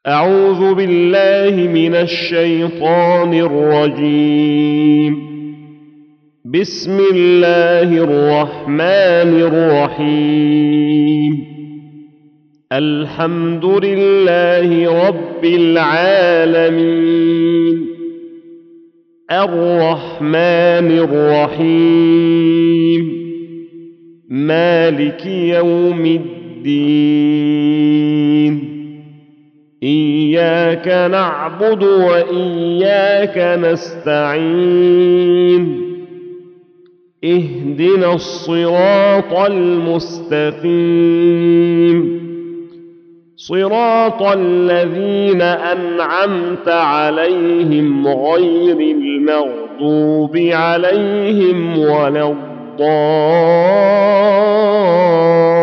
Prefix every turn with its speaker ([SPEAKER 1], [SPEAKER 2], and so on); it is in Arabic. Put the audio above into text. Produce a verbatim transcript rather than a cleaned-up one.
[SPEAKER 1] أعوذ بالله من الشيطان الرجيم. بسم الله الرحمن الرحيم. الحمد لله رب العالمين، الرحمن الرحيم، مالك يوم الدين. إياك نعبد وإياك نستعين. اهدنا الصراط المستقيم، صراط الذين أنعمت عليهم غير المغضوب عليهم ولا الضالين.